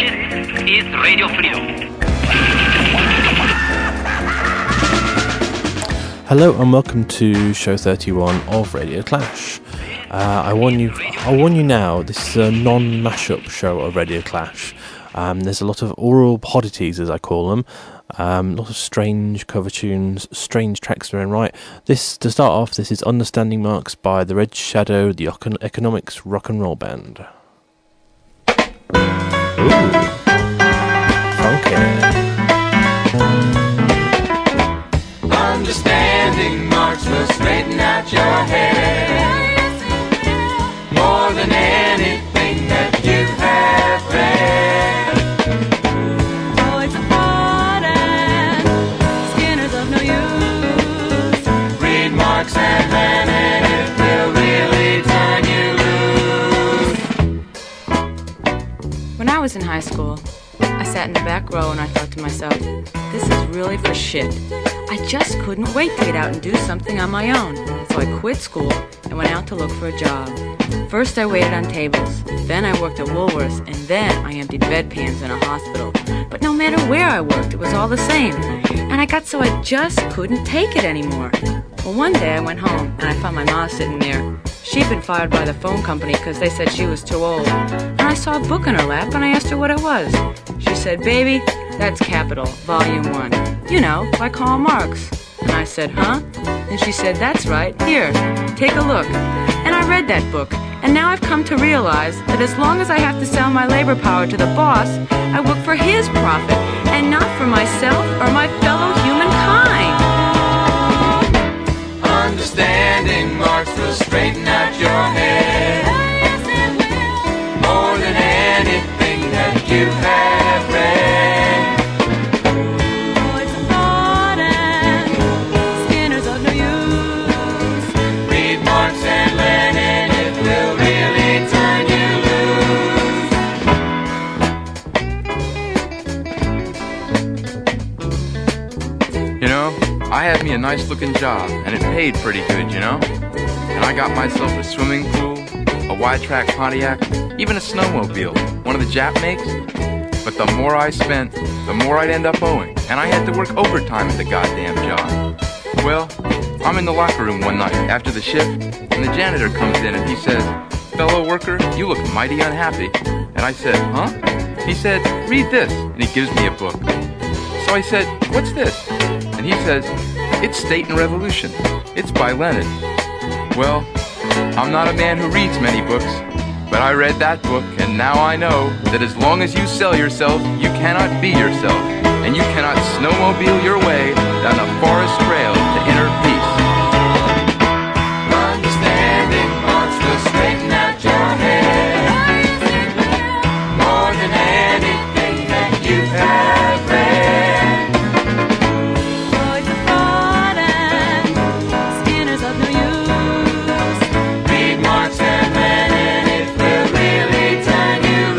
is Radio Frio. Hello and welcome to show 31 of Radio Clash. I warn you now, this is a non-mashup show of Radio Clash. There's a lot of oral oddities, as I call them. A lot of strange cover tunes, strange tracks thrown right. To start off, this is Understanding Marks by the Red Shadow, the Economics Rock and Roll Band. Ooh, funky. Understanding marks will straighten out your head more than anything that you have read. Oh, it's hard and Skinner's of no use. Read Marx and Lenin, it will really turn you loose. When I was in high school, I sat in the back row and I thought to myself, this is really for shit. I just couldn't wait to get out and do something on my own. So I quit school and went out to look for a job. First I waited on tables, then I worked at Woolworths, and then I emptied bedpans in a hospital. But no matter where I worked, it was all the same. And I got so I just couldn't take it anymore. Well, one day I went home and I found my mom sitting there. She'd been fired by the phone company because they said she was too old. And I saw a book in her lap and I asked her what it was. She said, "Baby, that's Capital, Volume 1. You know, by Karl Marx." And I said, "Huh?" And she said, "That's right. Here, take a look." And I read that book. And now I've come to realize that as long as I have to sell my labor power to the boss, I work for his profit and not for myself or my fellow humankind. Understanding Marx will straighten out your head more than anything that you have read. Oh, it's hard and Skinner's of no use. Read Marx and Lenin, it will really turn you loose. You know, I had me a nice looking job, and it paid pretty good, you know? And I got myself a swimming pool, a wide-track Pontiac, even a snowmobile, one of the Jap makes. But the more I spent, the more I'd end up owing, and I had to work overtime at the goddamn job. Well, I'm in the locker room one night after the shift, and the janitor comes in and he says, "Fellow worker, you look mighty unhappy." And I said, "Huh?" He said, "Read this," and he gives me a book. So I said, "What's this?" And he says, "It's State and Revolution. It's by Lenin." Well, I'm not a man who reads many books, but I read that book, and now I know that as long as you sell yourself, you cannot be yourself, and you cannot snowmobile your way down the forest trail to inner peace. Understanding Marx will straighten out your head more than anything that you have read. Oh, it's hard and Skinner's of no use. Read Marx and Lenin, it will really turn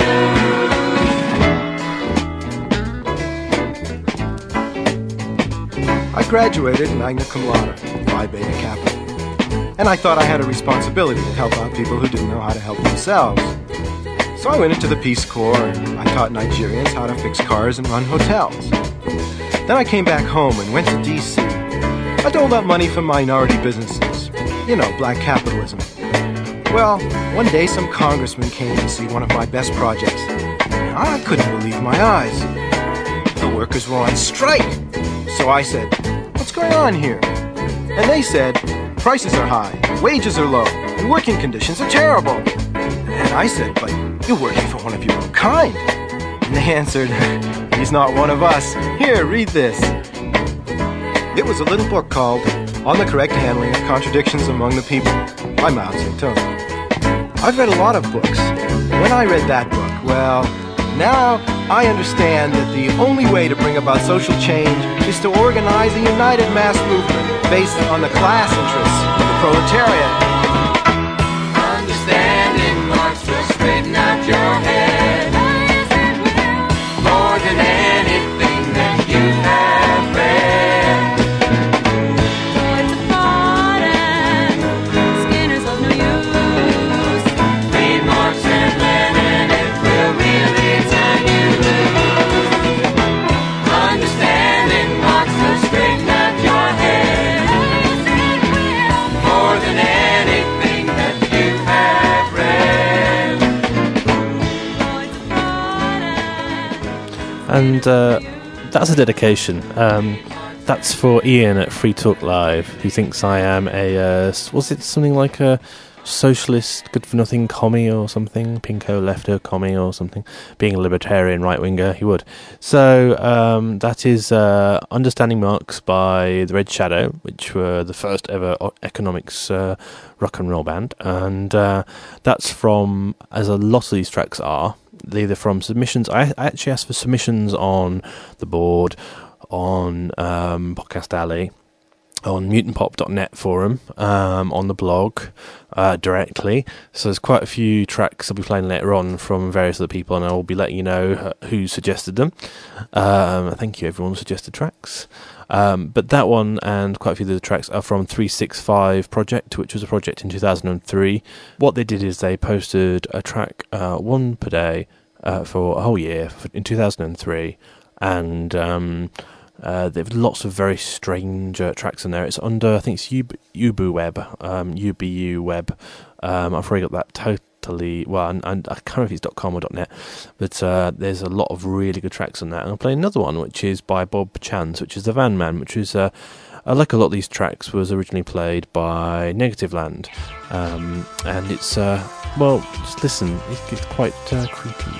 you loose. I graduated magna cum laude, Phi Beta Kappa, and I thought I had a responsibility to help out people who didn't know how to help themselves. So I went into the Peace Corps and I taught Nigerians how to fix cars and run hotels. Then I came back home and went to D.C. I doled out money for minority businesses, you know, black capitalism. Well, one day some congressman came to see one of my best projects. I couldn't believe my eyes. The workers were on strike. So I said, "What's going on here?" And they said, "Prices are high, wages are low, and working conditions are terrible." And I said, "But you're working for one of your own kind." And they answered, "He's not one of us. Here, read this." It was a little book called On the Correct Handling of Contradictions Among the People by Mao Zedong. I've read a lot of books. When I read that book, well, now I understand that the only way to bring about social change is to organize a united mass movement based on the class interests of the proletariat. Understanding Marx will straighten out your head more than anything that you have read. Oh, it's hard and Skinner's of no use. Read Marx and Lenin, it will really turn you loose. And that's a dedication. That's for Ian at Free Talk Live, who thinks I am a, was it something like a socialist, good-for-nothing commie or something? Pinko lefto commie or something? Being a libertarian right-winger, he would. So that is Understanding Marx by The Red Shadow, which were the first ever economics rock and roll band. And that's from, as a lot of these tracks are, they're either from submissions. I actually asked for submissions on the board, on Podcast Alley, on mutantpop.net forum, on the blog directly. So there's quite a few tracks I'll be playing later on from various other people, and I will be letting you know who suggested them. Thank you everyone who suggested tracks. But that one and quite a few of the tracks are from 365 Project, which was a project in 2003. What they did is they posted a track, one per day, for a whole year in 2003, and they've lots of very strange tracks in there. It's under, I think it's Ubu Web, UBU Web. I've already got that totally, well, and I can't remember if it's .com or .net, but there's a lot of really good tracks on that. And I'll play another one, which is by Bob Chance, which is The Van Man, which is, like a lot of these tracks, was originally played by Negative Land. And it's, well, just listen, it's quite creepy.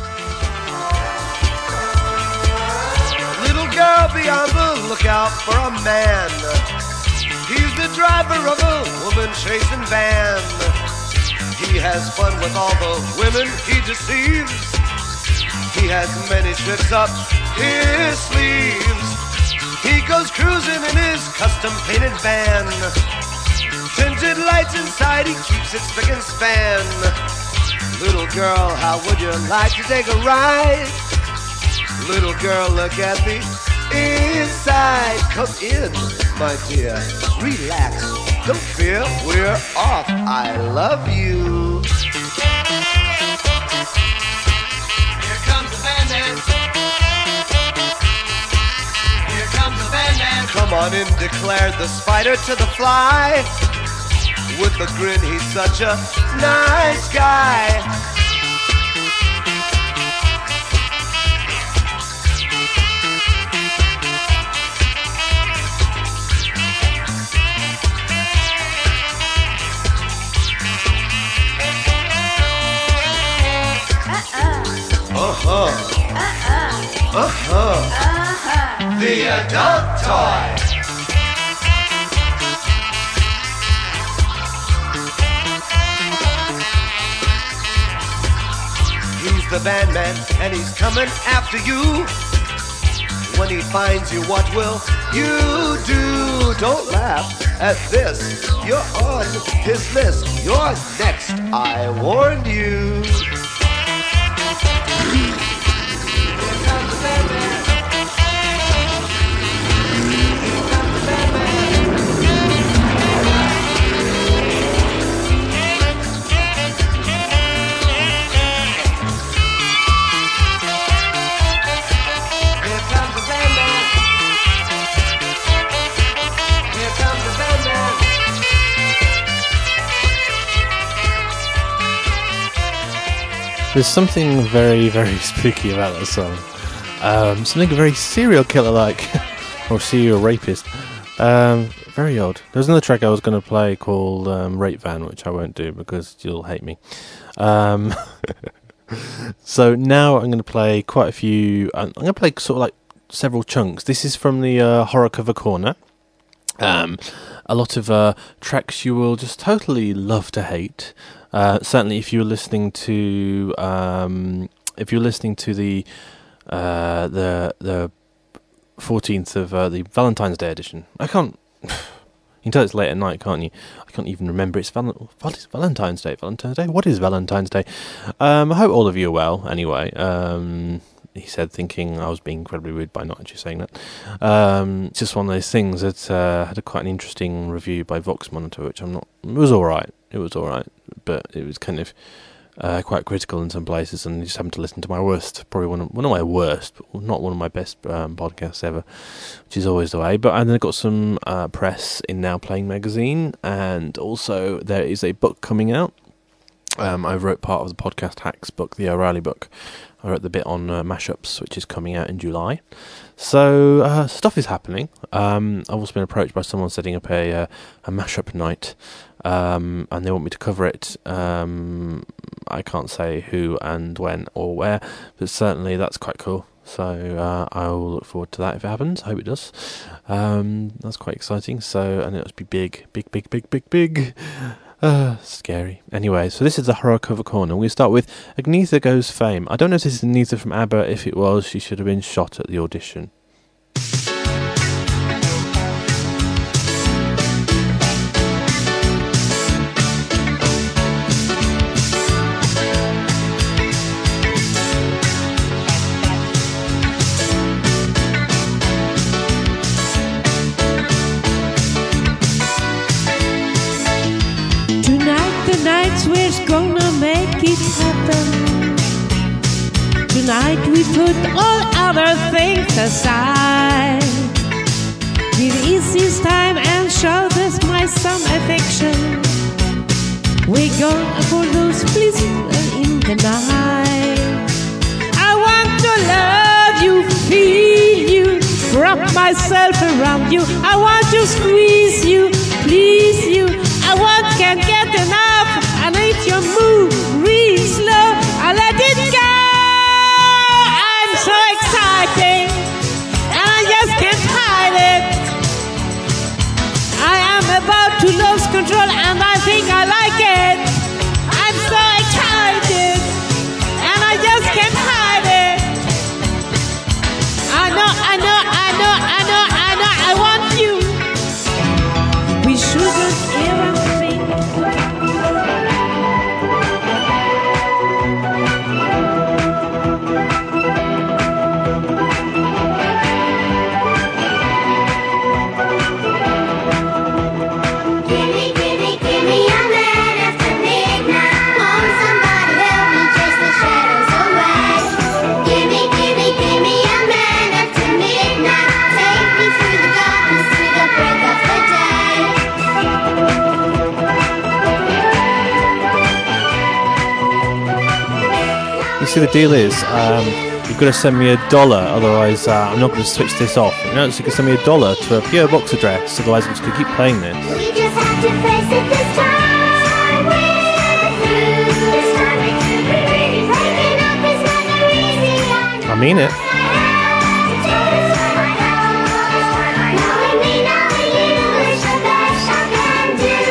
Girl, be on the lookout for a man. He's the driver of a woman-chasing van. He has fun with all the women he deceives. He has many tricks up his sleeves. He goes cruising in his custom-painted van. Tinted lights inside, he keeps it spick and span. Little girl, how would you like to take a ride? Little girl, look at me inside. Come in, my dear. Relax. Don't fear. We're off. I love you. Here comes the bandit. Here comes the bandit. Come on in, declared the spider to the fly. With a grin, he's such a nice guy. The adult toy. He's the Van Man, and he's coming after you. When he finds you, what will you do? Don't laugh at this. You're on his list. You're next. I warned you. There's something very, very spooky about that song. Something very serial killer-like, or serial rapist. Very odd. There's another track I was going to play called Rape Van, which I won't do because you'll hate me. So now I'm going to play quite a few. I'm going to play sort of like several chunks. This is from the Horror Cover Corner. A lot of tracks you will just totally love to hate. Certainly, if you're listening to the 14th of the Valentine's Day edition. I can't. You can tell it's late at night, can't you? I can't even remember. It's Valentine's Day. Valentine's Day. What is Valentine's Day? I hope all of you are well. Anyway, he said, thinking I was being incredibly rude by not actually saying that. It's just one of those things that had quite an interesting review by Vox Monitor, which I'm not. It was all right. But it was kind of quite critical in some places, and just having to listen to my worst, probably one of my worst, but not one of my best podcasts ever, which is always the way. But and then I got some press in Now Playing magazine, and also there is a book coming out I wrote part of the Podcast Hacks book, the O'Reilly book. I wrote the bit on mashups, which is coming out in July. So stuff is happening. I've also been approached by someone setting up a mashup night, and they want me to cover it. I can't say who and when or where, but certainly that's quite cool. So I will look forward to that if it happens. I hope it does. That's quite exciting. So, and it'll be big. Scary. Anyway, so this is the horror cover corner. We start with Agnetha Goes Fame. I don't know if this is Agnetha from ABBA. If it was, she should have been shot at the audition. We're gonna make it happen. Tonight we put all other things aside. Give easy time and show this my some affection. We're gonna for those please in the night. I want to love you, feel you, wrap myself around you. I want to squeeze you, please you. I can't get enough. I need your move real slow. I let it go. I'm so excited, and I just can't hide it. I am about to lose control, and I think I like it. I'm so excited, and I just can't hide it. I know, I want you. We shouldn't even think. See, the deal is, you've got to send me $1, otherwise I'm not going to switch this off. You know, so you can send me $1 to a PO Box address, otherwise I'm just going to keep playing this. We just have to face it this time. We're through. This time it could be really breaking up is never easy. I mean it. Knowing me, knowing you is the best I can do.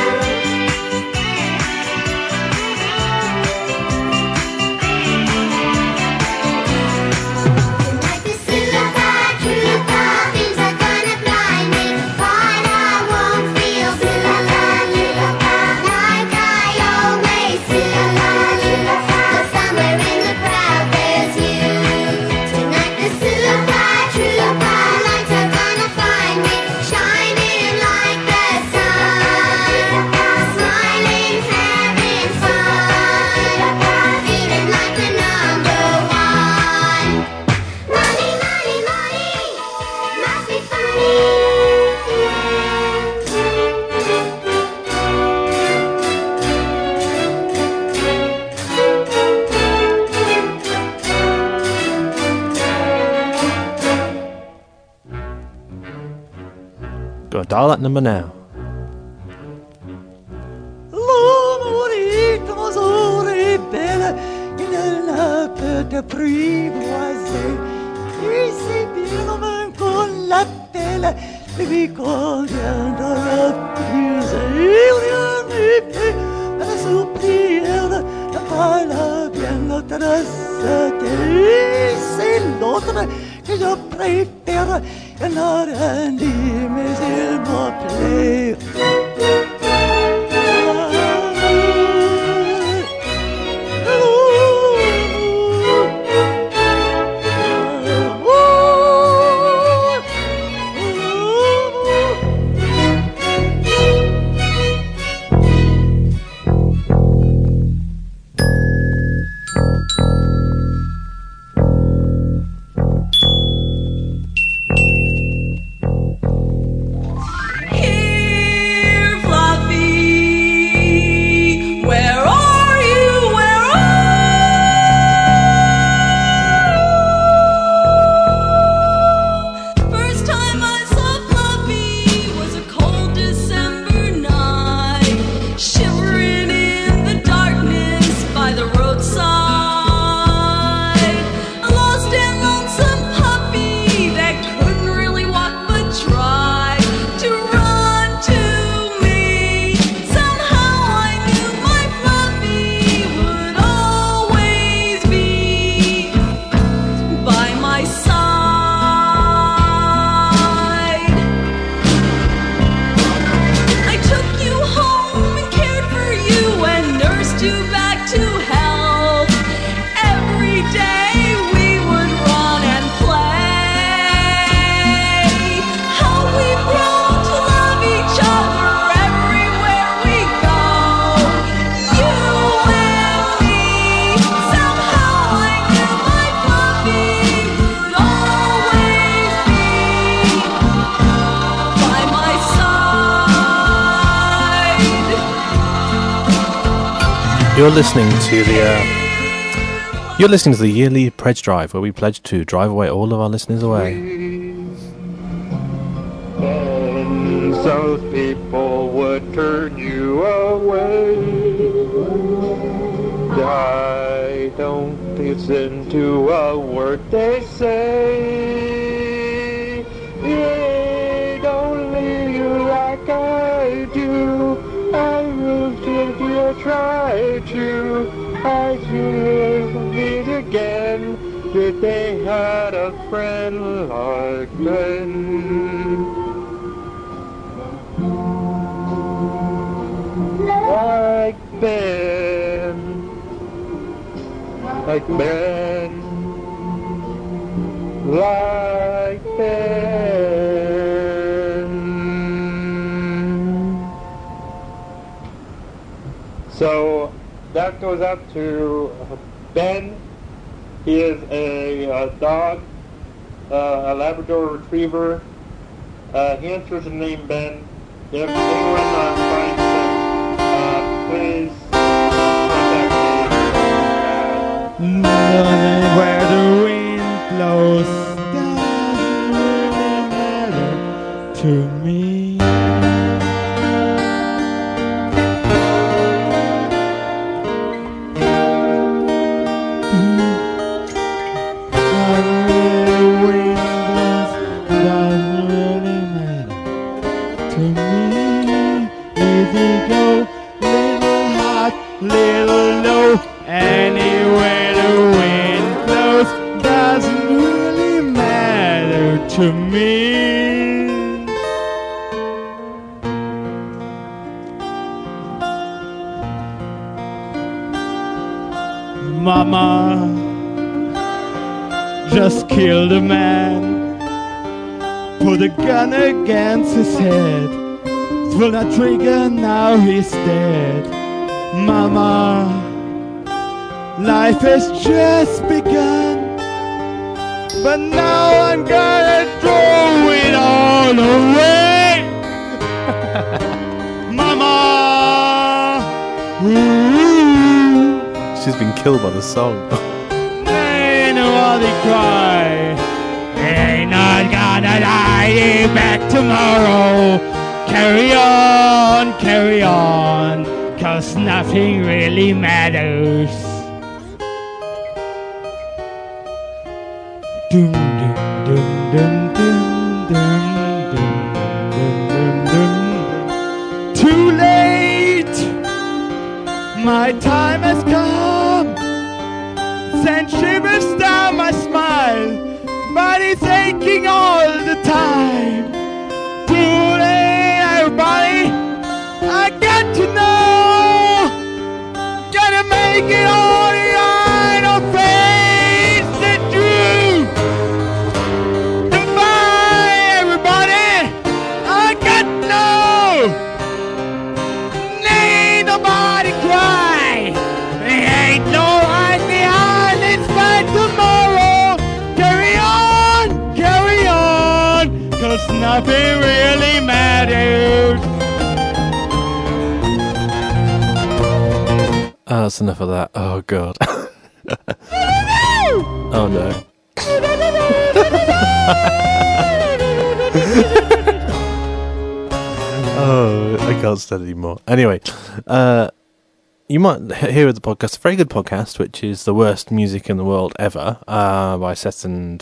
Gotta dial that number now. L'amore come belle in la petite apprivoisée. Et c'est bien comme qu'on l'appelle, lui conviendra la prise. Il n'y fait à soupir, pas la bien notre c'est l'autre que je préfère. Not Andy, mais il m'appelait. Here You're listening to the yearly pledge drive, where we pledge to drive away all of our listeners away. And those people would turn you away. I don't listen to a word they say. They don't leave you like I do. I will give you a try to. I should meet again if they had a friend like Ben. Like Ben. Like Ben. Like Ben. So that goes up to Ben. He is a dog, a Labrador Retriever. He answers the name Ben. If anyone finds him, please contact me. Where the wind blows doesn't really matter to me. Little low, anywhere the wind blows doesn't really matter to me. Mama just killed a man, put a gun against his head, pulled the trigger, now he's dead. Mama, life has just begun, but now I'm gonna throw it all away. Mama, ooh, She's been killed by the song. ain't nobody cry. Ain't not gonna lie back tomorrow. Carry on. 'Cause nothing really matters. Dum dum dum dum dum dum dum dum dum. Too late. My time has come. Send shivers down my smile. Body's aching all the time. Too late, everybody. I got to know. Gotta make it all the eye, don't face the truth. Goodbye, everybody. I got to know. Ain't nobody cry. There ain't no light behind this fight tomorrow. Carry on, 'cause nothing really matters. That's enough of that. Oh, God. Oh, no. Oh, I can't stand it anymore. Anyway, you might hear the podcast, a very good podcast, which is The Worst Music in the World Ever, by Seth and,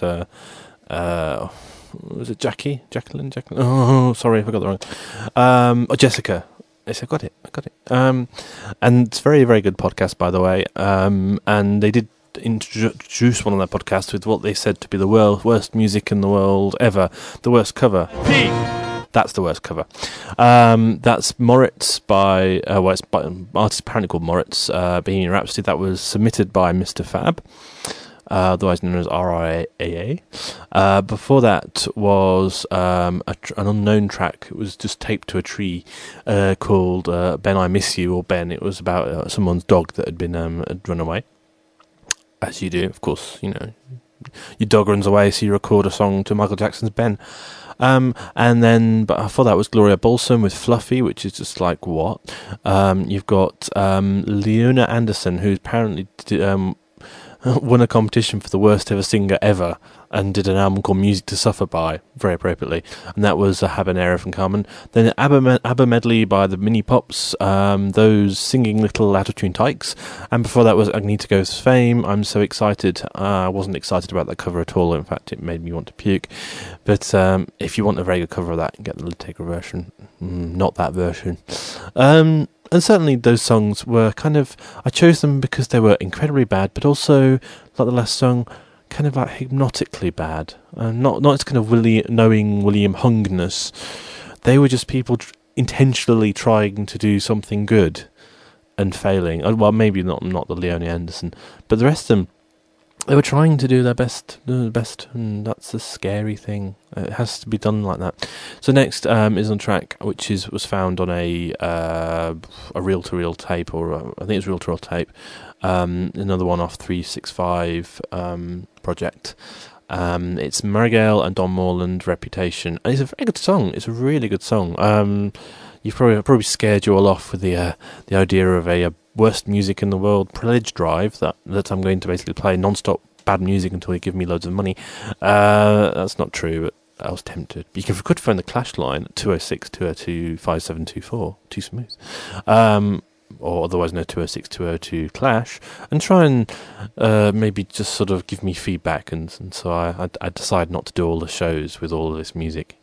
was it Jacqueline? Oh, sorry, I forgot the wrong. Jessica. Yes, I got it. And it's a very, very good podcast, by the way. And they did introduce one on their podcast with what they said to be the worst music in the world ever. The worst cover. That's the worst cover. That's Moritz by, it's by an artist apparently called Moritz, Bohemian Rhapsody. That was submitted by Mr. Fab, otherwise known as RIAA. Before that was an unknown track. It was just taped to a tree called Ben, I Miss You, or Ben. It was about someone's dog that had been had run away. As you do, of course, you know, your dog runs away, so you record a song to Michael Jackson's Ben. And then, but before that was Gloria Bolson with Fluffy, which is just like, what? You've got Leona Anderson, who apparently won a competition for the worst ever singer ever, and did an album called Music to Suffer By, very appropriately, and that was a Habanera from Carmen. Then ABBA medley by the Mini Pops, those singing little out-of-tune tykes, and before that was Agneta Goes Fame. I'm so excited. I wasn't excited about that cover at all. In fact, it made me want to puke. But if you want a very good cover of that, get the Litaker version, not that version. And certainly those songs were kind of, I chose them because they were incredibly bad, but also, like the last song, kind of like hypnotically bad. Not it's kind of knowing William Hungness. They were just people intentionally trying to do something good and failing. Well, maybe not the Leonie Anderson, but the rest of them, they were trying to do their best, and that's the scary thing. It has to be done like that. So next is on track, which was found on a reel-to-reel tape, or I think it's reel-to-reel tape. Another one off 365 project. It's Marigale and Don Moreland, Reputation. And it's a very good song. It's a really good song. You've probably scared you all off with the idea of a worst music in the world pledge drive that I'm going to basically play non-stop bad music until you give me loads of money. That's not true, but I was tempted. You could phone the Clash line at 206-202-5724, Too Smooth, or otherwise no 206-202-CLASH, and try and maybe just sort of give me feedback, and so I decided not to do all the shows with all of this music.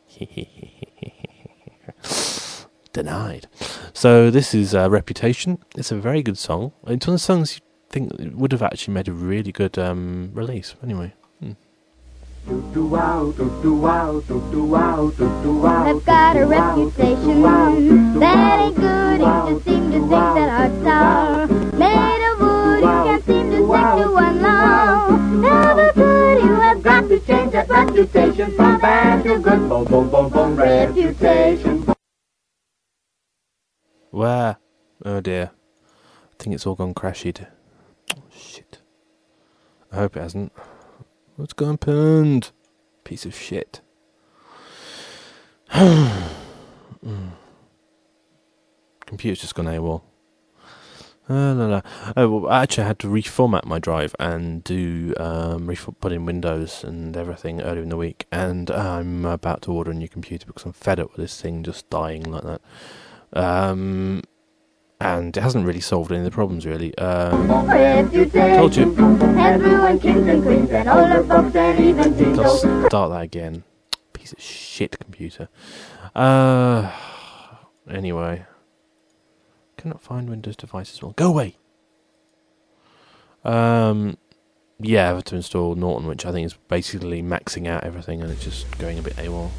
Denied. So this is Reputation. It's a very good song. It's one of the songs you think would have actually made a really good release. Anyway. I've got a reputation that ain't good. You just seem to think that our star made of wood. You can't seem to stick to one long. Never could. You have got to change that reputation from bad to good. Boom, boom, boom, boom. Reputation. Where? Oh dear. I think it's all gone crashed. Oh, shit. I hope it hasn't. What's gone pwned? Piece of shit. Computer's just gone AWOL. No. Oh, well, I actually had to reformat my drive and do put in Windows and everything earlier in the week, and I'm about to order a new computer because I'm fed up with this thing just dying like that. And it hasn't really solved any of the problems, really. Told you. Just start that again. Piece of shit computer. Anyway. Cannot find Windows devices. Well, go away! Yeah, I have to install Norton, which I think is basically maxing out everything, and it's just going a bit AWOL.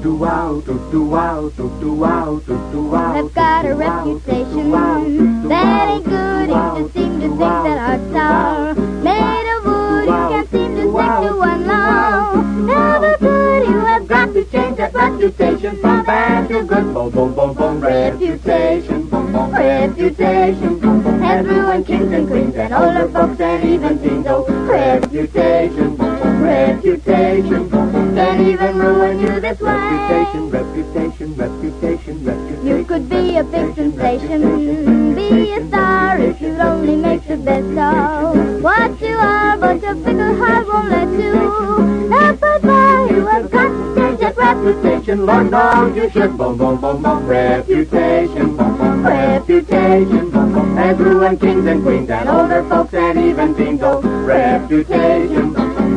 I've got a reputation that ain't good. You just seem to think that our star made of wood. You can't seem to stick to one long. Never could. You have got to change that reputation from bad to good. Boom, boom, boom, boom. Reputation. Reputation has ruined kings and queens and older folks and even teens. Oh, reputation, reputation can even ruin you this way. Reputation. You could be a big sensation, be a star if you'd only make the best of what you are, but your fickle heart won't let you. Not but why you have got to change that reputation. Lord knows you should. Boom, boom, boom, boom. Reputation. Reputation has ruined kings and queens and older folks and even teens. Oh, reputation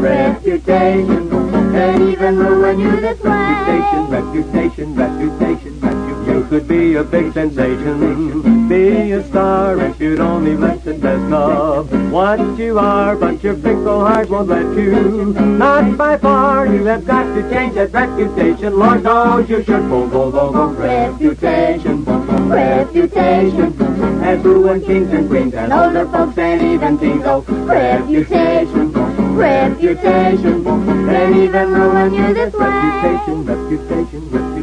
can even ruin you this way. Reputation. You could be a big sensation, be a star if you'd only make the best of what you are, but your fickle heart won't let you. Not by far. You have got to change that reputation. Lord knows you should. Boom, boom, boom, boom. Reputation has ruined kings and queens and older folks and even teens. Oh, reputation can even ruin you this way. Reputation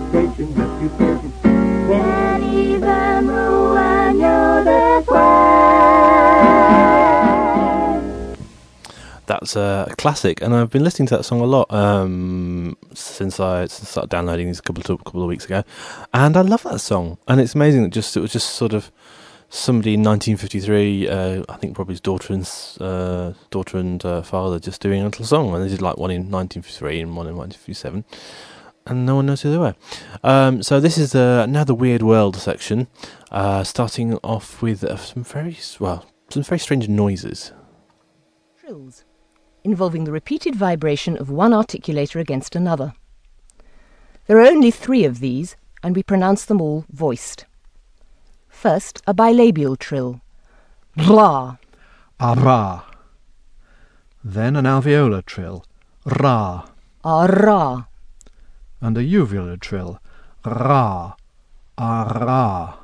can even ruin you this way. That's a classic, and I've been listening to that song a lot since I started downloading these a couple of weeks ago, and I love that song. And it's amazing that it was just sort of somebody in 1953, I think probably his daughter and father, just doing a little song, and they did like one in 1953 and one in 1957, and no one knows who they were. So this is now the Weird World section, starting off with some very strange noises. Trills, involving the repeated vibration of one articulator against another. There are only 3 of these, and we pronounce them all voiced. First, a bilabial trill. Ra. Ara. Then an alveolar trill. Ra. Ara. And a uvular trill. Ra. Ara.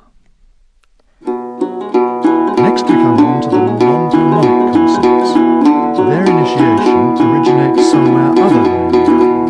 Next we come on to the non-harmonic consonants. Their initiation originates somewhere other than in the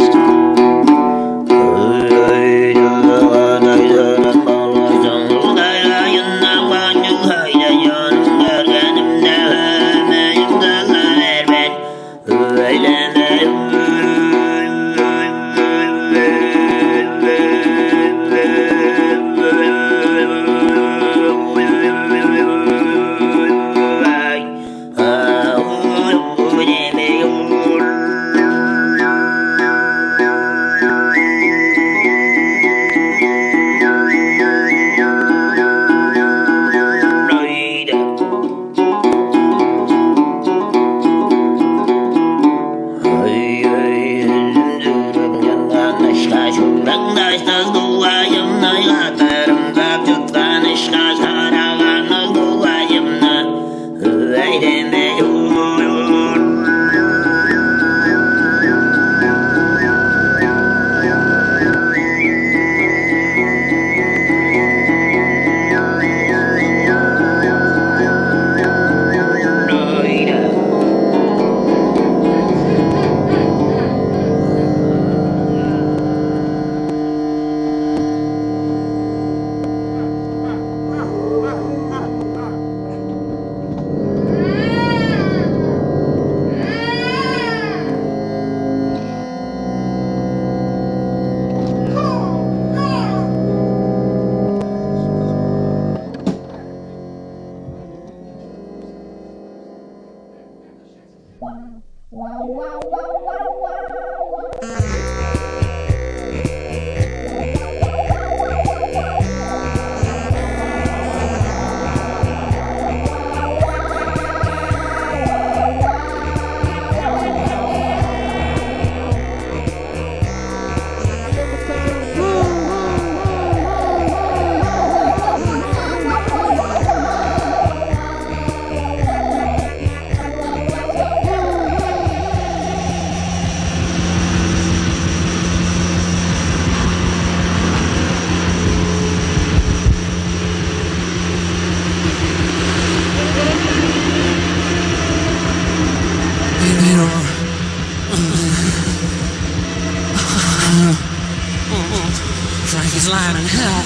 Frankie's lying in hell.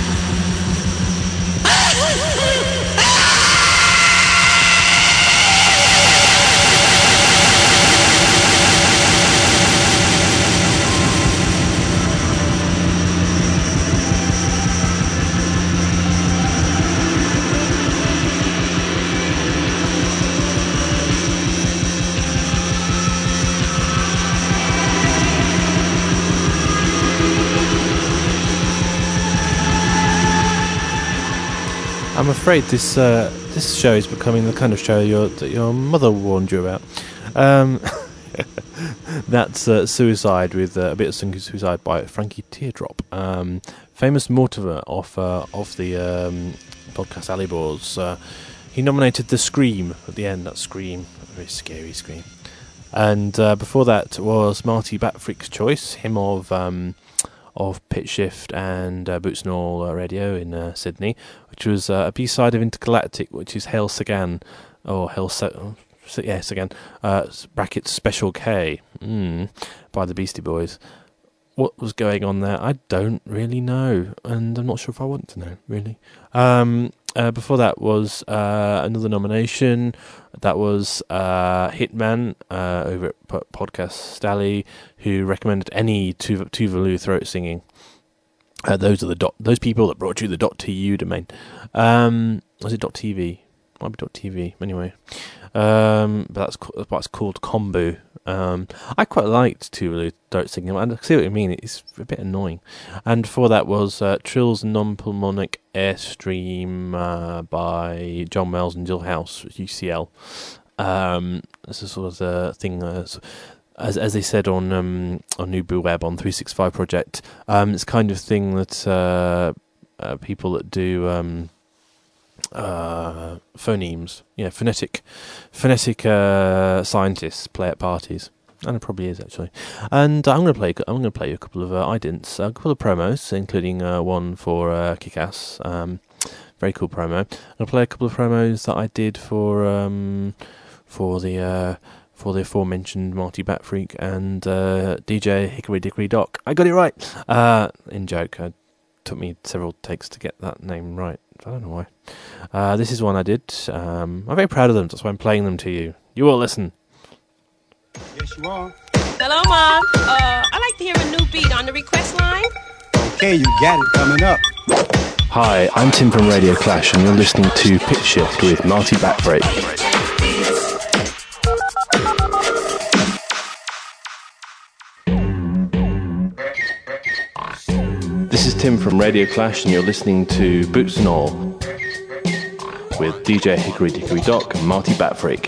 I'm afraid this show is becoming the kind of show that your mother warned you about. That's Suicide with a bit of Suicide by Frankie Teardrop, famous Mortimer of the podcast Alley Balls. He nominated the Scream at the end. That Scream, a very scary Scream. And before that was Marty Batfrick's choice, him of Pitch Shift and Boots and All Radio in Sydney, which was a B-side of Intergalactic, which is Hail Sagan, or Sagan, brackets Special K, by the Beastie Boys. What was going on there, I don't really know, and I'm not sure if I want to know, really. Before that was another nomination. That was Hitman over at Podcast Stally, who recommended any Tuvalu throat singing. Those are those people that brought you the .tu domain. Was it .tv? Might be .tv anyway. But that's what's called Kombu. I quite liked Tuvalu throat singing. I see what you mean. It's a bit annoying. And before that was Trill's Non-Pulmonic Airstream by John Wells and Jill House, UCL. This is sort of a thing. As they said on Nubu Web on 365 Project, it's kind of thing that people that do phonemes, phonetic scientists play at parties, and it probably is actually. And I'm going to play you a couple of idents, a couple of promos, including one for Kick-Ass. Very cool promo. I'm going to play a couple of promos that I did for the aforementioned Marty Batfreak and DJ Hickory Dickory Doc. I got it right. In joke, it took me several takes to get that name right. I don't know why. This is one I did. I'm very proud of them. That's why I'm playing them to you. You all listen. Yes, you are. Hello, Mom. I'd like to hear a new beat on the request line. Okay, you got it coming up. Hi, I'm Tim from Radio Clash, and you're listening to Pitch Shift with Marty Batfreak. This is Tim from Radio Clash, and you're listening to Boots and All with DJ Hickory Dickory Doc and Marty Batfreak.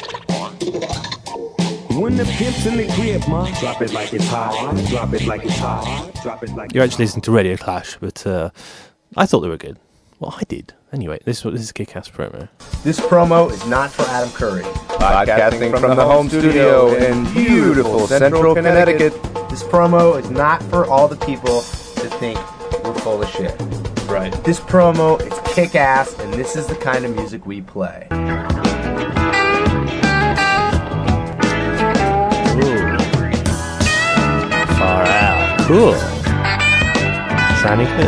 When the pimp's in the crib, ma, drop it like it's hot. Drop it like it's hot. Drop it like. You're actually listening to Radio Clash, but I thought they were good. Well, I did. Anyway, this is a Kick-Ass promo. This promo is not for Adam Curry. Podcasting from the home studio in beautiful Central Connecticut. This promo is not for all the people that think we're full of shit. Right. This promo is kick-ass, and this is the kind of music we play. Ooh. Far out. Cool. Sounding good.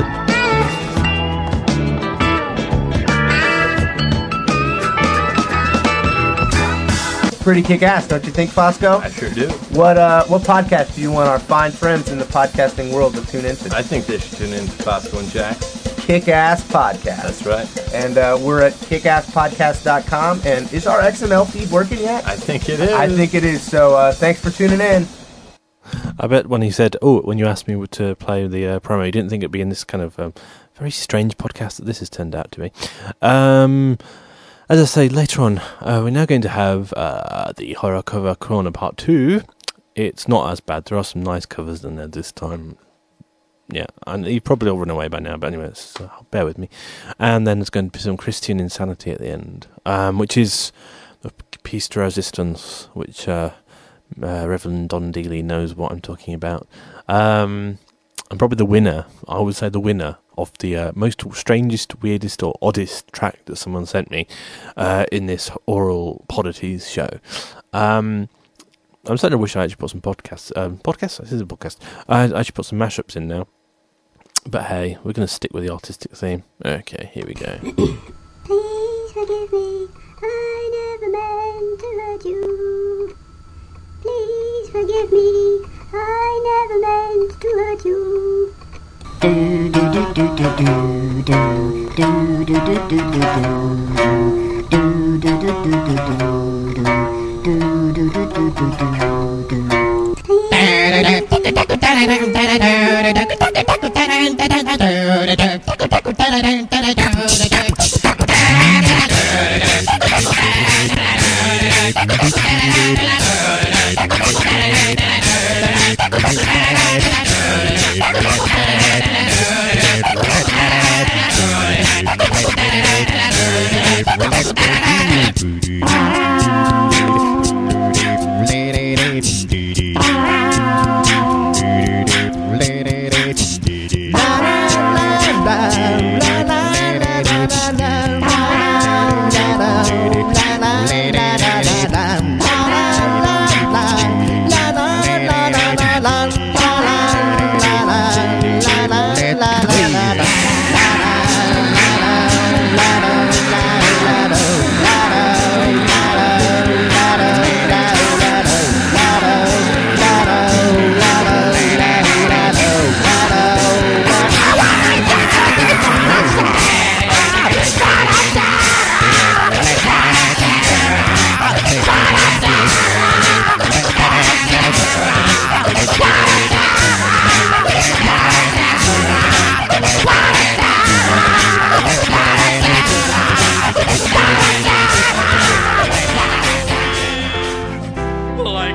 Pretty kick-ass, don't you think, Fosco? I sure do. What podcast do you want our fine friends in the podcasting world to tune into? I think they should tune in to Fosco and Jack. Kick-Ass Podcast. That's right. And we're at kickasspodcast.com. And is our XML feed working yet? I think it is. I think it is. So thanks for tuning in. I bet when he said, when you asked me to play the promo, you didn't think it'd be in this kind of very strange podcast that this has turned out to be. As I say, later on, we're now going to have the Horror Cover Corner Part 2. It's not as bad. There are some nice covers in there this time. Yeah, and you've probably all run away by now, but anyway, bear with me. And then there's going to be some Christian Insanity at the end, which is the piece de resistance, which Reverend Don Dealey knows what I'm talking about. And probably the winner, I would say the winner of the most strangest, weirdest or oddest track that someone sent me in this Oral Poddities show. I'm starting to wish I actually put some podcasts. This is a podcast. I actually put some mashups in now. But hey, we're going to stick with the artistic theme. Okay, here we go. Please forgive me, I never meant to hurt you. Please forgive me, I never meant to hurt you.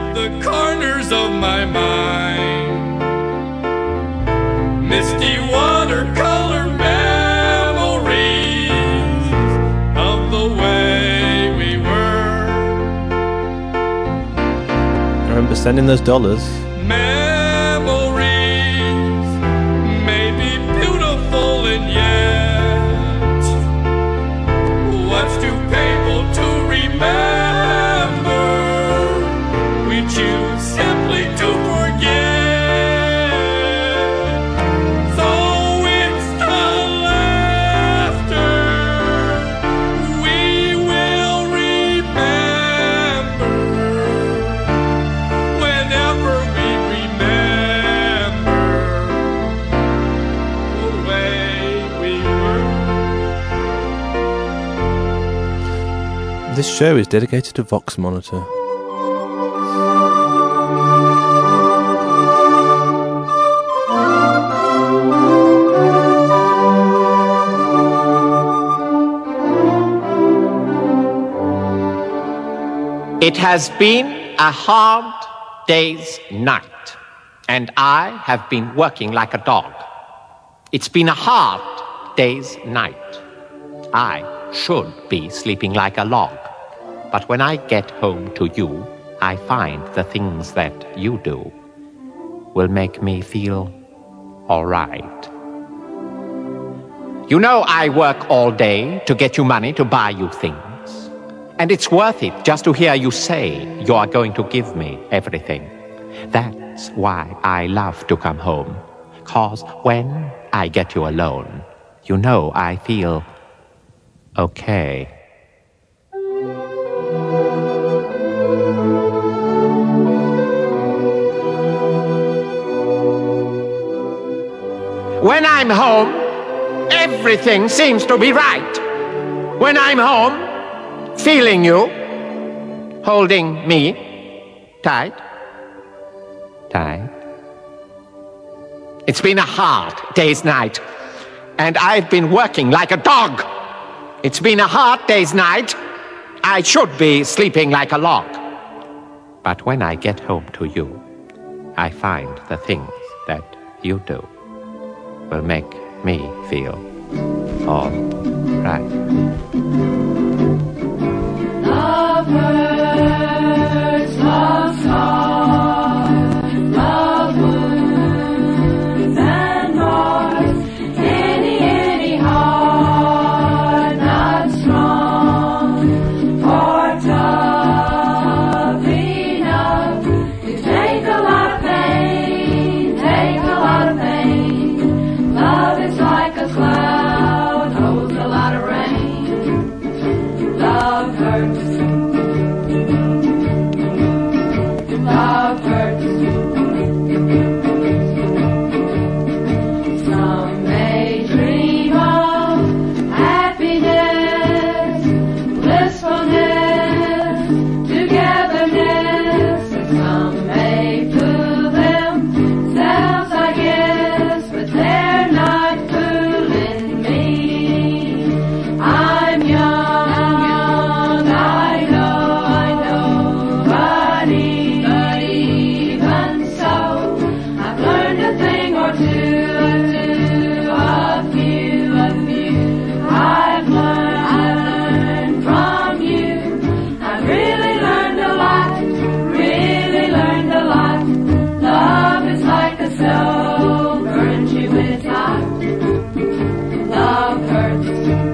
the corners of my mind. Misty watercolor memories of the way we were. I remember sending those dollars. Memories may be beautiful and yet what's too painful to remember, we choose simply to forget. So it's the laughter we will remember whenever we remember the way we were. This show is dedicated to Vox Monitor. It has been a hard day's night, and I have been working like a dog. It's been a hard day's night. I should be sleeping like a log. But when I get home to you, I find the things that you do will make me feel all right. You know I work all day to get you money to buy you things. And it's worth it just to hear you say you are going to give me everything. That's why I love to come home. 'Cause when I get you alone, you know I feel okay. When I'm home, everything seems to be right. When I'm home, feeling you, holding me tight, tight. It's been a hard day's night, and I've been working like a dog. It's been a hard day's night. I should be sleeping like a log. But when I get home to you, I find the things that you do will make me feel all right. Love hurts, love scars, love wounds and bars. Any heart not strong or tough enough to take a lot of pain, take a lot of pain. Love is like a cloud, holds a lot of rain. Love hurts. Love hurts. Some may dream of happiness, blissfulness, togetherness. Some may fool themselves, I guess, but they're not fooling me. I'm young, I know, but even so, I've learned a thing or two, a few. I've learned from you. I've really learned a lot, really learned a lot. Love is like a stove, burns you when it's hot. Love hurts.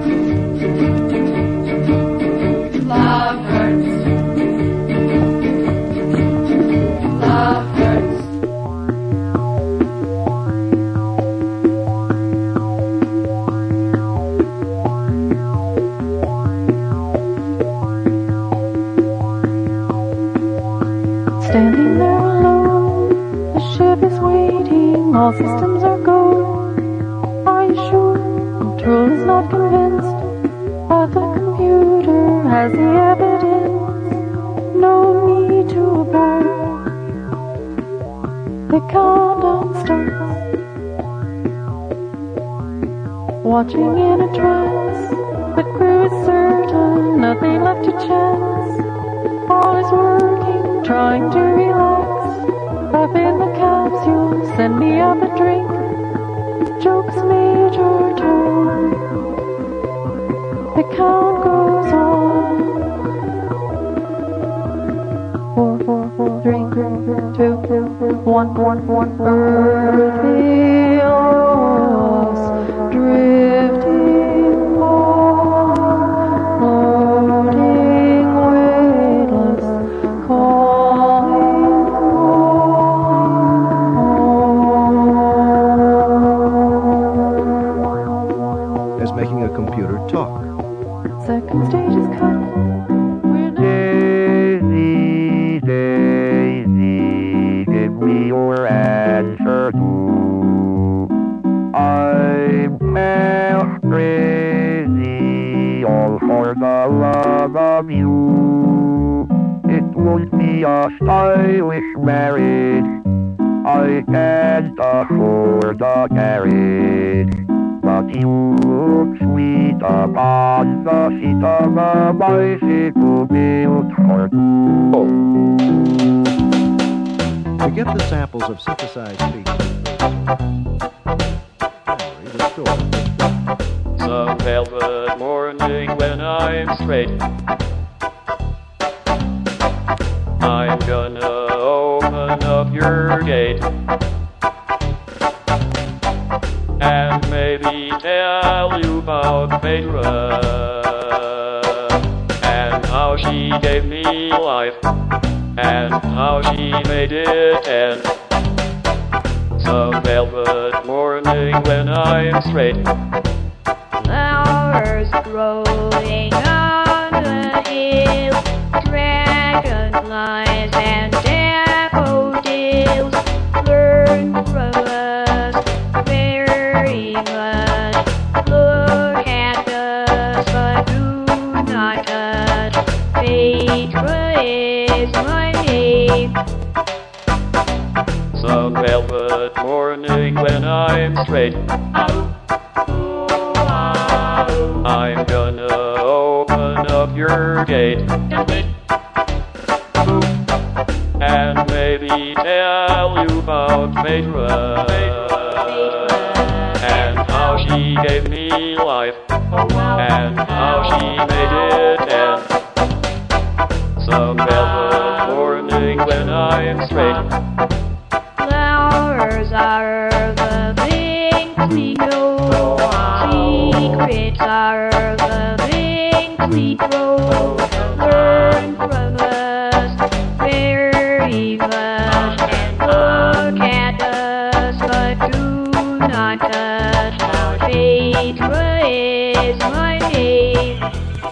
Love hurts. Love hurts. Standing there alone, the ship is waiting, all systems are go. Are you sure? Control is not convinced, but the computer has the evidence. No need to abort. The countdown starts. Watching in a trance, the crew is certain, nothing left to chance. All is working trying to relax. Up in the capsule, send me up a drink. Jokes Major Tom. The count goes on. 4, 4, 4, 3, 2, 1, 1, 1. Earth lost, drifting on, floating weightless, calling on. As making a computer talk. Second stage is cut. Daisy, Daisy, give me your answer too. I'm half crazy, all for the love of you. It won't be a stylish marriage. I can't afford a carriage. But you look sweet upon the seat of a bicycle built for two. To get the samples of synthesized speech, some velvet morning when I'm straight, I'm gonna open up your gate and maybe tell you about Phaedra and how she gave me life and how she made it end. Some velvet morning when I'm straight, flowers growing on the hill, dragonflies and daffodils learn from us very much. Look at us, but do not touch. Phaedra is my name. Some velvet morning when I'm straight, I'm gonna open up your gate and maybe tell you about Phaedra and how she gave me life and how she made it end. Some velvet morning when I'm straight, flowers are the things we know. Secrets are the things we grow. Learn from us very much. Look at us, but do not touch. Phaedra is my name.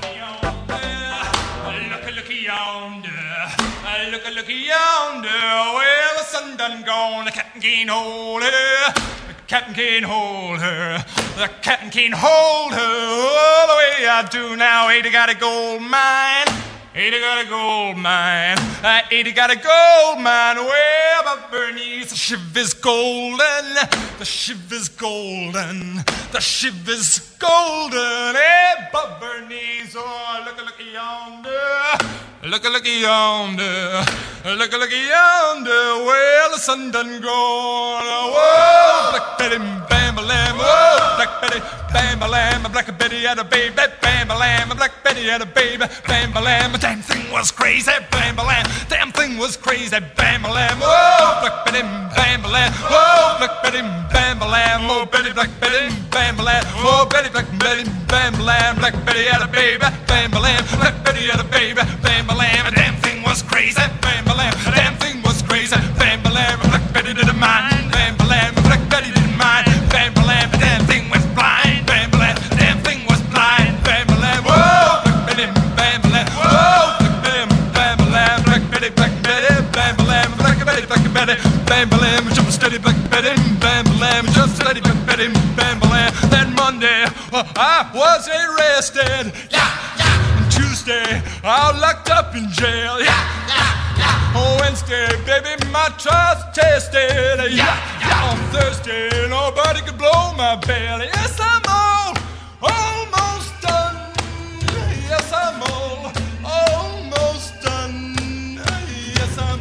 Look yonder, well the sun done gone, the captain can't hold her, the captain can't hold her, the captain can't hold her, oh, the way I do now. Ada got a gold mine, Ada got a gold mine, Ada got a gold mine, well but Bernice, the ship is golden, the ship is golden, the ship is golden, eh, but Bernice, oh look yonder. Look yonder, look yonder, well the sun done gone, whoa, Black Betty, bam-a-lam, whoa, Black Betty, bam-a-lam, Black Betty had a baby, bam-a-lam, Black Betty had a baby, bam-a-lam, the damn thing was crazy, bam-a-lam, damn thing was crazy, bam-a-lam, whoa, Black Betty, bam-a-lam, whoa, Black Betty, bam-a-lam, oh Betty, Black Betty, bam-a-lam, oh Betty, Black Betty, bam-a-lam, Black Betty had a baby, bam-a-lam, Black Betty had a baby, bam-a-lam, a damn thing was crazy, bam-a-lam, a damn thing was crazy, bam-a-lam, Black Betty didn't mind, bam-a-lam, Black Betty didn't mind, bam-a-lam, a damn thing was blind, bam-a-lam, a damn thing was blind, bam-a-lam, whoa, Black Betty, bam-a-lam, whoa, Black Betty, bam-a-lam, Black Betty, bam-a-lam, Black Betty, bam-a-lam, jump steady, Black Betty, bam-a-lam, jump steady, Black Betty, bam-a-lam. That Monday, I was arrested, Tuesday, I locked up in jail, On Wednesday, baby, my trust tested, On Thursday, nobody could blow my belly. Yes, I'm almost done. Yes, I'm almost done. Yes, I'm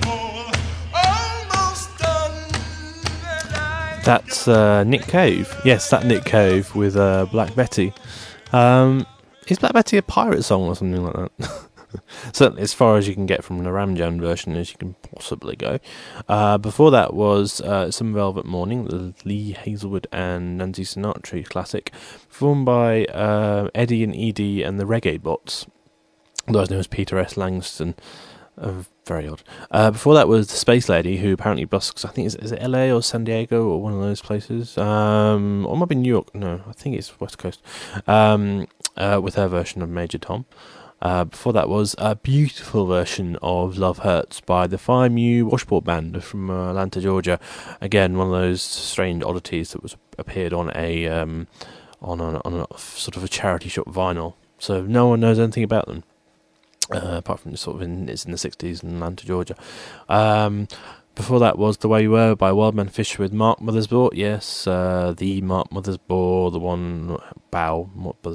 That's Nick Cave. Yes, that Nick Cave with Black Betty. Is Black Betty a pirate song or something like that? Certainly as far as you can get from the Ramjan version as you can possibly go. Before that was Some Velvet Morning, the Lee Hazelwood and Nancy Sinatra classic, performed by Eddie and Edie and the Reggae Bots, otherwise known as Peter S. Langston. Very odd. Before that was the Space Lady, who apparently busks, I think, is it LA or San Diego or one of those places? Or it might be New York. No, I think it's West Coast. With her version of Major Tom. Before that was a beautiful version of Love Hurts by the Phi Mu Washport Band from Atlanta, Georgia. Again, one of those strange oddities that was appeared on a sort of a charity shop vinyl. So no one knows anything about them. Apart from it's in the 60s in Atlanta, Georgia. Before that was The Way You Were by Wildman Fisher with Mark Mothersbaugh. Yes, the Mark Mothersbaugh, the one of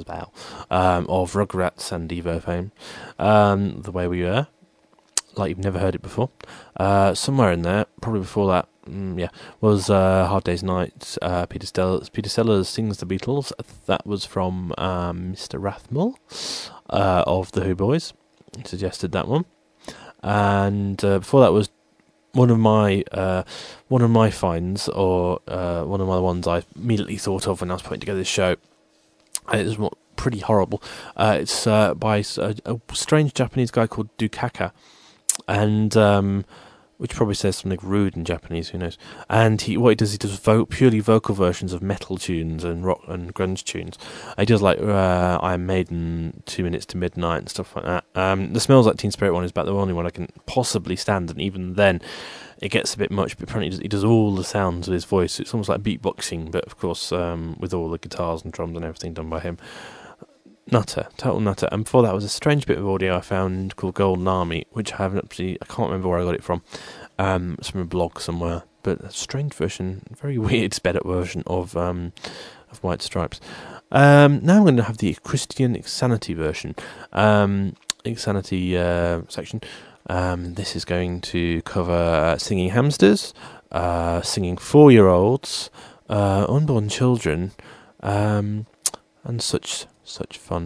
Rugrats and Devo fame. The Way We Were, like you've never heard it before. Somewhere in there, probably before that, was Hard Day's Night. Peter Sellers Sings the Beatles. That was from Mr. Rathmell of the Who Boys. He suggested that one. And before that was one of my finds, or one of my ones I immediately thought of when I was putting together this show. It was pretty horrible. It's by a strange Japanese guy called Dukaka, and which probably says something rude in Japanese, who knows. And he does purely vocal versions of metal tunes and rock and grunge tunes. He does like Iron Maiden, 2 Minutes to Midnight and stuff like that. The Smells Like Teen Spirit one is about the only one I can possibly stand, and even then it gets a bit much, but apparently he does all the sounds with his voice. It's almost like beatboxing, but of course with all the guitars and drums and everything done by him. Total nutter. And before that was a strange bit of audio I found called Golden Army, which I can't remember where I got it from. It's from a blog somewhere, but a strange version, very weird sped up version of White Stripes. Now I'm going to have the Christian Insanity version, Insanity section. This is going to cover singing hamsters, singing 4-year-olds, unborn children, and such fun.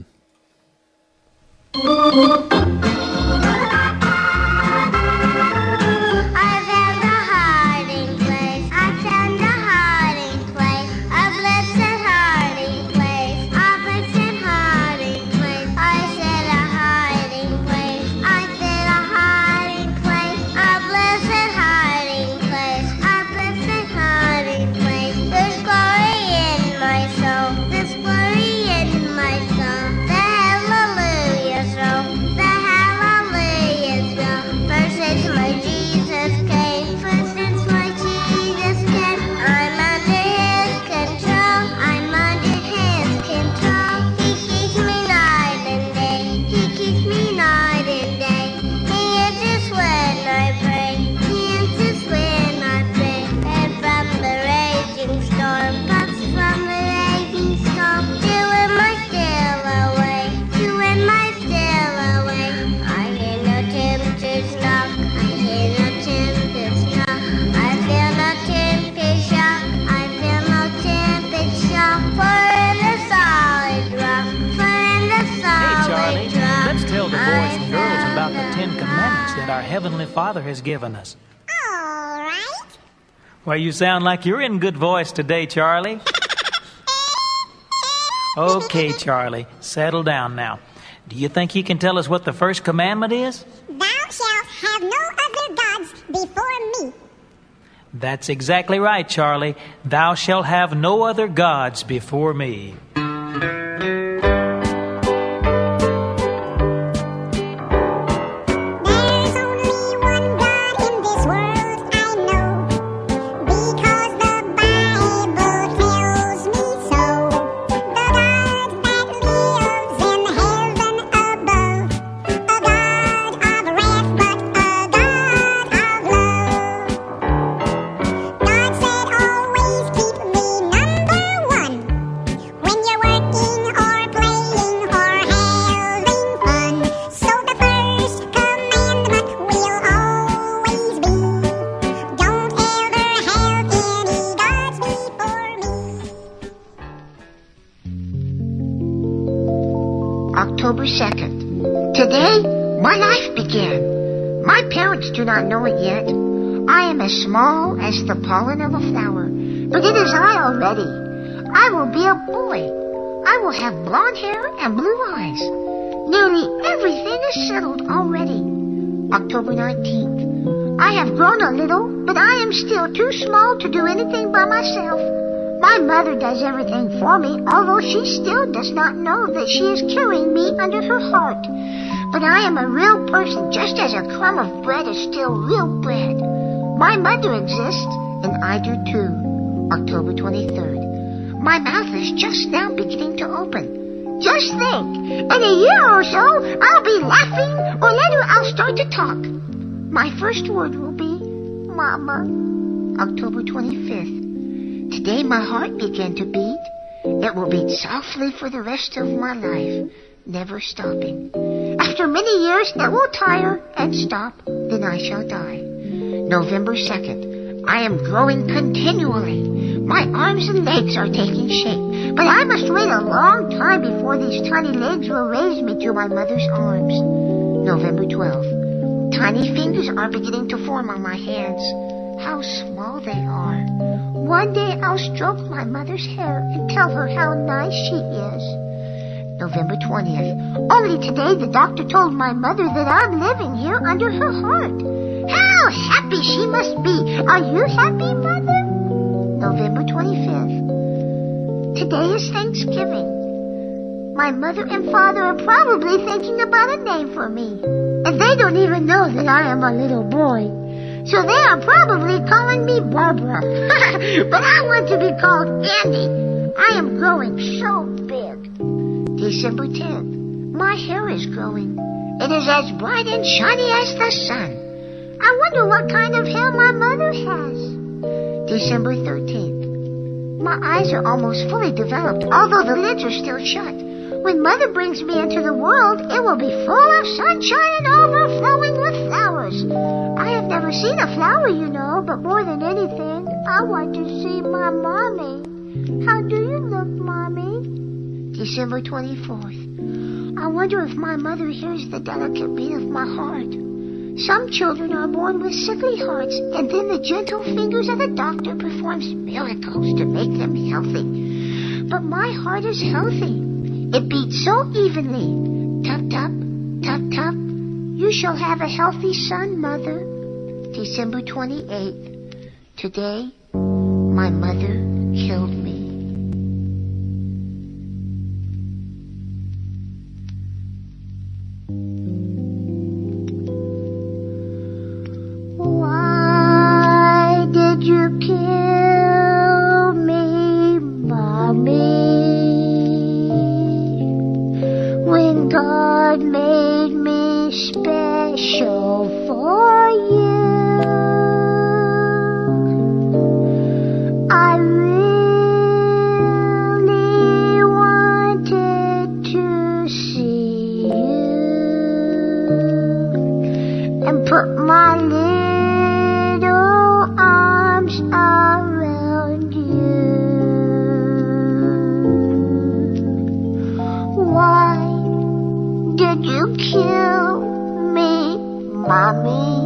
Our Heavenly Father has given us. All right. Well, you sound like you're in good voice today, Charlie. Okay, Charlie, settle down now. Do you think you can tell us what the first commandment is? Thou shalt have no other gods before me. That's exactly right, Charlie. Thou shalt have no other gods before me. When you're working 2nd. Today, my life began. My parents do not know it yet. I am as small as the pollen of a flower, but it is I already. I will be a boy. I will have blonde hair and blue eyes. Nearly everything is settled already. October 19th. I have grown a little, but I am still too small to do anything by myself. My mother does everything for me, although she still does not know that she is carrying me under her heart. But I am a real person, just as a crumb of bread is still real bread. My mother exists, and I do too. October 23rd. My mouth is just now beginning to open. Just think, in a year or so, I'll be laughing, or later I'll start to talk. My first word will be, Mama. October 25th. Today my heart began to beat. It will beat softly for the rest of my life, never stopping. After many years, it will tire and stop, then I shall die. November 2nd. I am growing continually. My arms and legs are taking shape, but I must wait a long time before these tiny legs will raise me to my mother's arms. November 12th. Tiny fingers are beginning to form on my hands. How small they are. One day I'll stroke my mother's hair and tell her how nice she is. November 20th. Only today the doctor told my mother that I'm living here under her heart. How happy she must be. Are you happy, Mother? November 25th. Today is Thanksgiving. My mother and father are probably thinking about a name for me. And they don't even know that I am a little boy. So they are probably calling me Barbara. But I want to be called Andy. I am growing so big. December 10th. My hair is growing. It is as bright and shiny as the sun. I wonder what kind of hair my mother has. December 13th. My eyes are almost fully developed, although the lids are still shut. When Mother brings me into the world, it will be full of sunshine and overflowing with flowers. I have never seen a flower, you know, but more than anything, I want to see my mommy. How do you look, Mommy? December 24th. I wonder if my mother hears the delicate beat of my heart. Some children are born with sickly hearts, and then the gentle fingers of the doctor performs miracles to make them healthy. But my heart is healthy. It beats so evenly. Tap, tap, tap, tap. You shall have a healthy son, Mother. December 28th. Today, my mother killed me. Why did you kill me, Mommy? When God made me special for you, I really wanted to see you and put my little arms around you. Why did you kill me, Mommy?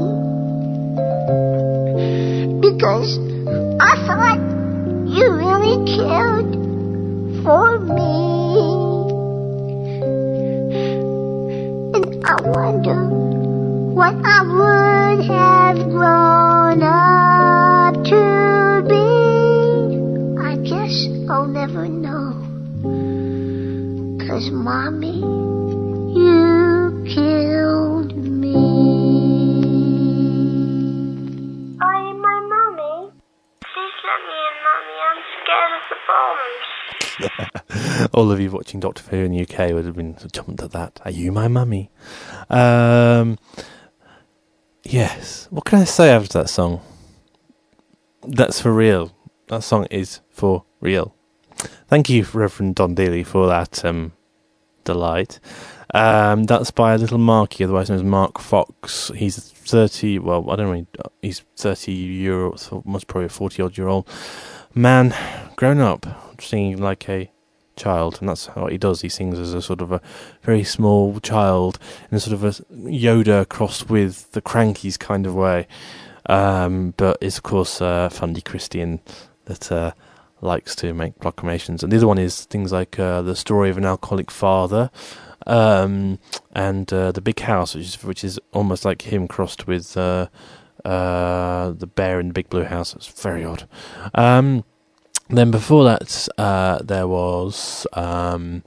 Because I thought you really cared for me. And I wonder what I would have grown up to be. I guess I'll never know. 'Cause Mommy, you killed me. Are you my mommy? Please let me in, Mommy. I'm scared of the bombs. All of you watching Doctor Who in the UK would have been jumped at that. Are you my mummy? Yes. What can I say after that song? That's for real. That song is for real. Thank you, Reverend Don Daly, for that delight. That's by a little Marky, otherwise known as Mark Fox. He's 30, well, I don't know, he's 30 so most probably a 40-odd-year-old man, grown up, singing like a child, and that's what he does. He sings as a sort of a very small child in a sort of a Yoda crossed with the Crankies kind of way. But it's, of course, Fundy Christian that likes to make proclamations. And the other one is things like The Story of an Alcoholic Father, and The Big House, which is almost like him crossed with The Bear in the Big Blue House. It's very odd. Then before that, there was Charlie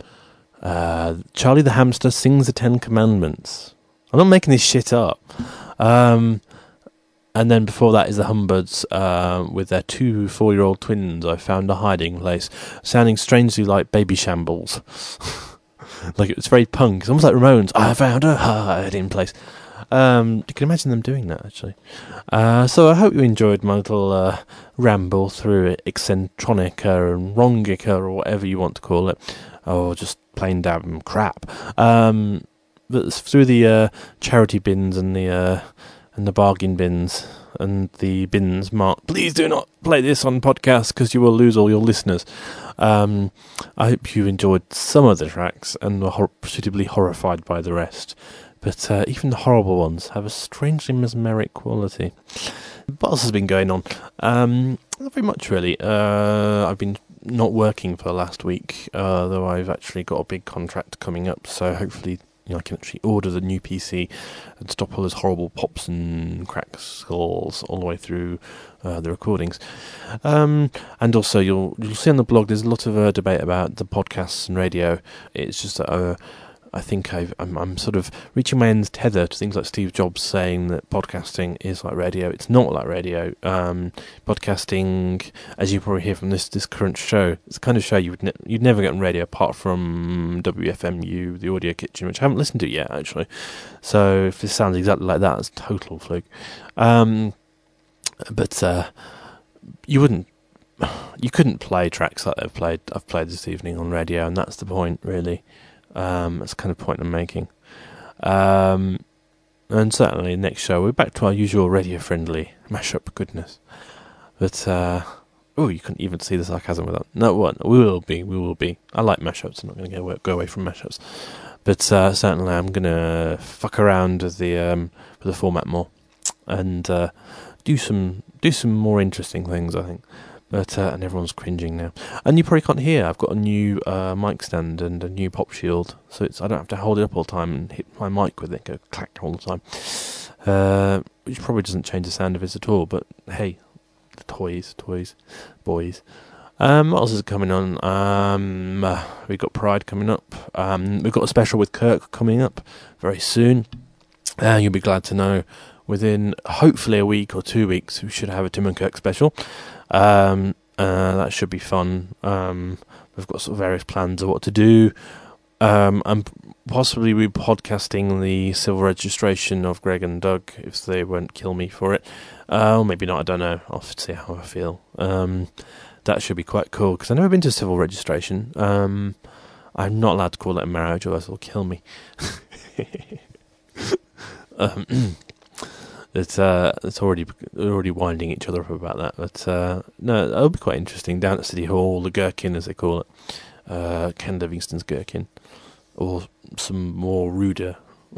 the Hamster Sings the Ten Commandments. I'm not making this shit up. And then before that is the Humbuds with their 2 4-year-old twins. I found a hiding place, sounding strangely like Baby Shambles. Like it's very punk. It's almost like Ramones. I found a hiding place. You can imagine them doing that, actually. So I hope you enjoyed my little ramble through Eccentronica and Rongica, or whatever you want to call it, or just plain damn crap. But through the charity bins and the bargain bins and the bins marked, please do not play this on podcast because you will lose all your listeners. I hope you enjoyed some of the tracks and were suitably horrified by the rest. But even the horrible ones have a strangely mesmeric quality. What else has been going on? Not very much, really. I've been not working for the last week, though I've actually got a big contract coming up, so hopefully I can actually order the new PC and stop all those horrible pops and cracks all the way through the recordings. And also, you'll see on the blog there's a lot of debate about the podcasts and radio. It's just that I think I'm sort of reaching my end's tether to things like Steve Jobs saying that podcasting is like radio. It's not like radio. Podcasting, as you probably hear from this current show, it's the kind of show you'd never get on radio apart from WFMU, the Audio Kitchen, which I haven't listened to yet, actually. So if this sounds exactly like that, it's a total fluke. But you couldn't play tracks like I've played this evening on radio, and that's the point, really. That's the kind of point I'm making. And certainly next show we're back to our usual radio-friendly mashup goodness. But you couldn't even see the sarcasm with that. No, what? We will be. I like mashups. I'm not going to go away from mashups. But certainly I'm going to fuck around with the format more and do some more interesting things, I think. But and everyone's cringing now. And you probably can't hear. I've got a new mic stand and a new pop shield, so I don't have to hold it up all the time and hit my mic with it, go clack all the time. Which probably doesn't change the sound of it at all. But hey, the toys, boys. What else is coming on? We've got Pride coming up. We've got a special with Kirk coming up very soon. You'll be glad to know. Within hopefully a week or 2 weeks, we should have a Tim and Kirk special. That should be fun. We've got sort of various plans of what to do. And possibly we're podcasting the civil registration of Greg and Doug if they won't kill me for it. Or maybe not, I don't know. I'll have to see how I feel. That should be quite cool, because I've never been to civil registration. I'm not allowed to call it a marriage, or else they'll kill me. It's already winding each other up about that, but no, that'll be quite interesting. Down at City Hall, the Gherkin, as they call it, Ken Livingstone's Gherkin, or some more ruder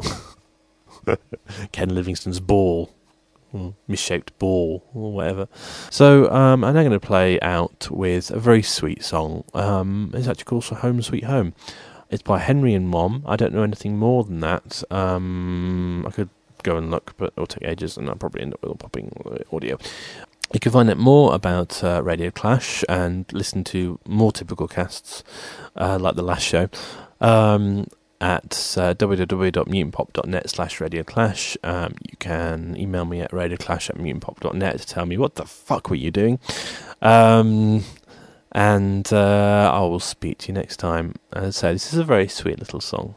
Ken Livingstone's Ball, misshaped ball, or whatever. So I'm now going to play out with a very sweet song. It's actually called Home Sweet Home. It's by Henry and Mom. I don't know anything more than that. I could go and look, but it'll take ages, and I'll probably end up with all popping audio. You can find out more about Radio Clash and listen to more typical casts like the last show at www.mutantpop.net/radioclash. You can email me at radioclash@mutantpop.net to tell me what the fuck were you doing. And I will speak to you next time. As I say, this is a very sweet little song.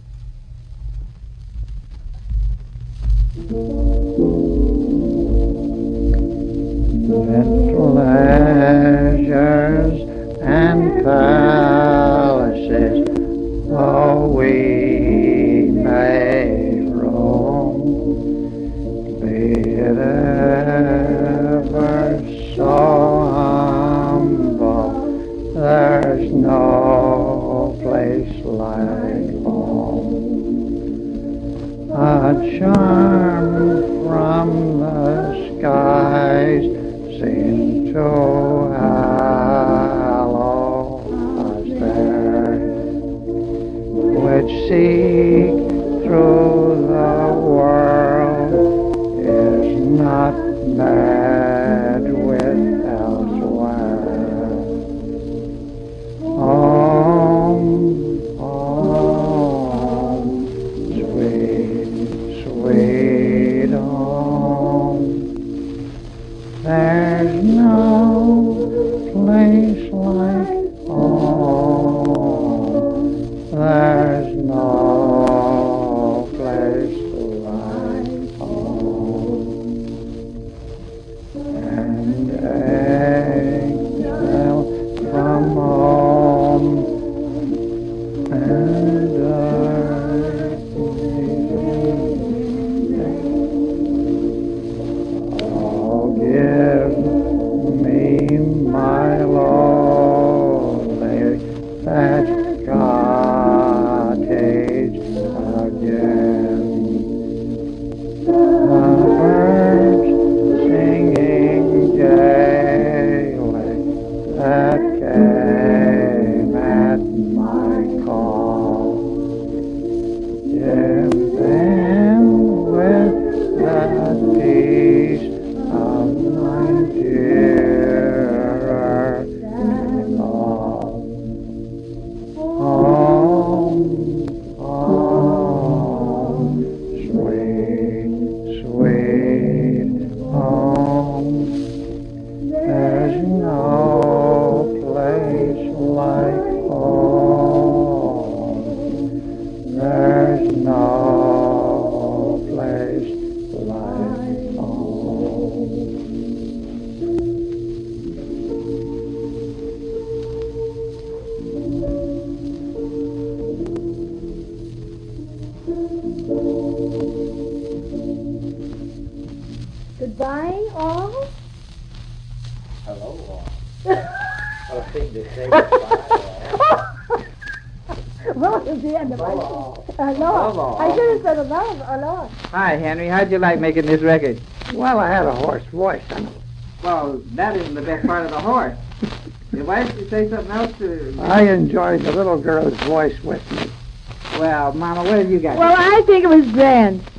Pleasures and palaces, oh, we may roam, be it ever so humble, there's no so hollow a stars, which seek through the world, is not met with elsewhere. Home, home, sweet, sweet home. There's no place like home. There's no place like home. And angel from home, and oh, give me my lonely thatched cottage again. The birds singing gaily that came at my call. Give them with the peace of my dearer love. Home, home, sweet, sweet home. There's no place like home. There's no place like home. Goodbye, all. Hello, all. What a thing to say goodbye, all. Well, it's the end of my Hello. Hello. I should have said hello. Hi, Henry. How'd you like making this record? Well, I had a hoarse voice. Well, that isn't the best part of the horse. Why did you say something else to... I enjoyed the little girl's voice with me. Well, Mama, what have you got? Well, I think it was grand.